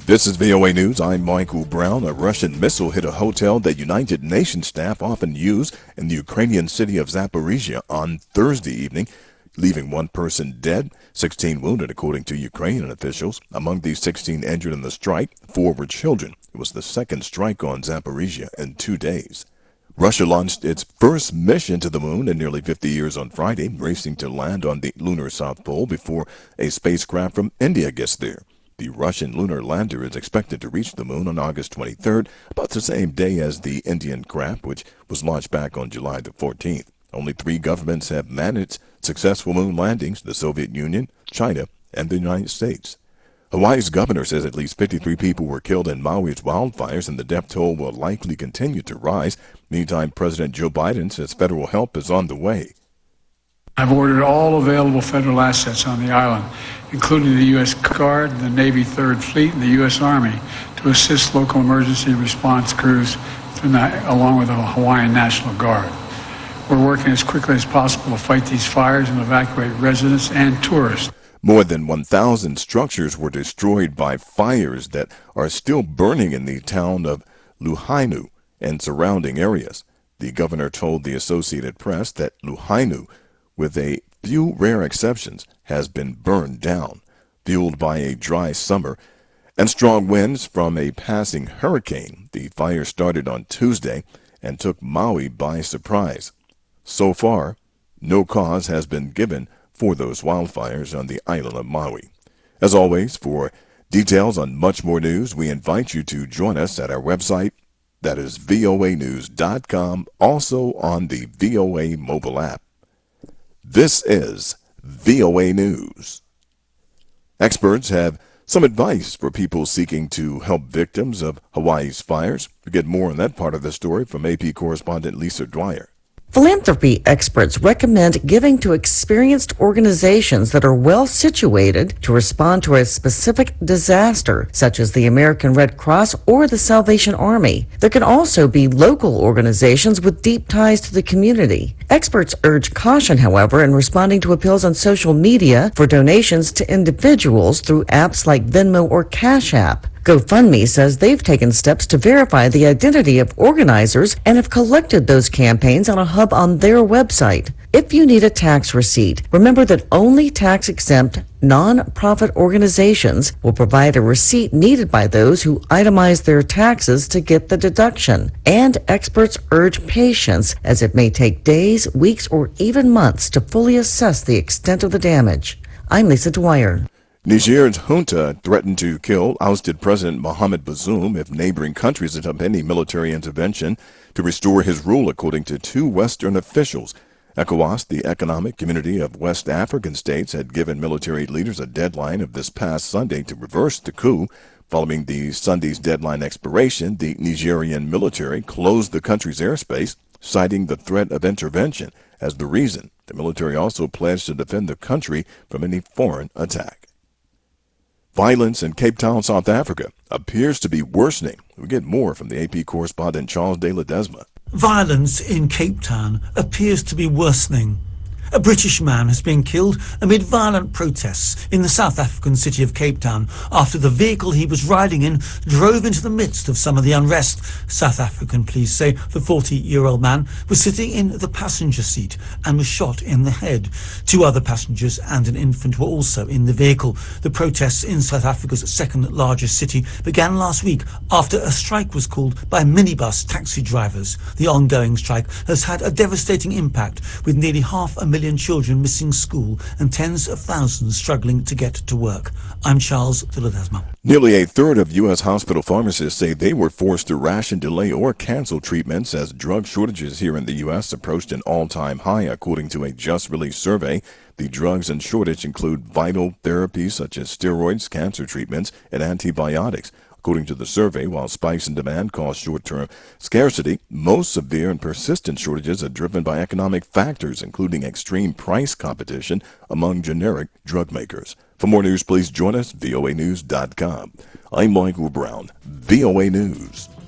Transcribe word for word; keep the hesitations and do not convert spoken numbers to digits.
This is V O A News. I'm Michael Brown. A Russian missile hit a hotel that United Nations staff often use in the Ukrainian city of Zaporizhia on Thursday evening, leaving one person dead, sixteen wounded, according to Ukrainian officials. Among these sixteen injured in the strike, four were children. It was the second strike on Zaporizhia in two days. Russia launched its first mission to the moon in nearly fifty years on Friday, racing to land on the lunar South Pole before a spacecraft from India gets there. The Russian lunar lander is expected to reach the moon on August twenty-third, about the same day as the Indian craft, which was launched back on July the fourteenth. Only three governments have managed successful moon landings: the Soviet Union, China, and the United States. Hawaii's governor says at least fifty-three people were killed in Maui's wildfires, and the death toll will likely continue to rise. Meantime, President Joe Biden says federal help is on the way. I've ordered all available federal assets on the island, including the U S Guard, the Navy Third Fleet, and the U S Army, to assist local emergency response crews along with the Hawaiian National Guard. We're working as quickly as possible to fight these fires and evacuate residents and tourists. More than one thousand structures were destroyed by fires that are still burning in the town of Lahaina and surrounding areas. The governor told the Associated Press that Lahaina, with a few rare exceptions, has been burned down, fueled by a dry summer and strong winds from a passing hurricane. The fire started on Tuesday and took Maui by surprise. So far, no cause has been given for those wildfires on the island of Maui. As always, for details on much more news, we invite you to join us at our website, that is V O A news dot com, also on the V O A mobile app. This is V O A News. Experts have some advice for people seeking to help victims of Hawaii's fires. We get more on that part of the story from A P correspondent Lisa Dwyer. Philanthropy experts recommend giving to experienced organizations that are well situated to respond to a specific disaster, such as the American Red Cross or the Salvation Army. There can also be local organizations with deep ties to the community. Experts urge caution, however, in responding to appeals on social media for donations to individuals through apps like Venmo or Cash App. GoFundMe says they've taken steps to verify the identity of organizers and have collected those campaigns on a hub on their website. If you need a tax receipt, remember that only tax-exempt, non-profit organizations will provide a receipt needed by those who itemize their taxes to get the deduction. And experts urge patience, as it may take days, weeks, or even months to fully assess the extent of the damage. I'm Lisa Dwyer. Niger's junta threatened to kill ousted President Mohamed Bazoum if neighboring countries attempt any military intervention to restore his rule, according to two Western officials. ECOWAS, the Economic Community of West African States, had given military leaders a deadline of this past Sunday to reverse the coup. Following the Sunday's deadline expiration, the Nigerian military closed the country's airspace, citing the threat of intervention as the reason. The military also pledged to defend the country from any foreign attack. Violence in Cape Town, South Africa, appears to be worsening. We get more from the A P correspondent Charles de Ledesma. Violence in Cape Town appears to be worsening. A British man has been killed amid violent protests in the South African city of Cape Town after the vehicle he was riding in drove into the midst of some of the unrest. South African police say the forty-year-old man was sitting in the passenger seat and was shot in the head. Two other passengers and an infant were also in the vehicle. The protests in South Africa's second largest city began last week after a strike was called by minibus taxi drivers. The ongoing strike has had a devastating impact, with nearly half a million children missing school and tens of thousands struggling to get to work. I'm Charles de Ledesma. Nearly a third of U S hospital pharmacists say they were forced to ration, delay, or cancel treatments as drug shortages here in the U S approached an all-time high, according to a just-released survey. The drugs in shortage include vital therapies such as steroids, cancer treatments, and antibiotics. According to the survey, while spikes in demand cause short-term scarcity, most severe and persistent shortages are driven by economic factors, including extreme price competition among generic drug makers. For more news, please join us, V O A news dot com. I'm Michael Brown, V O A News.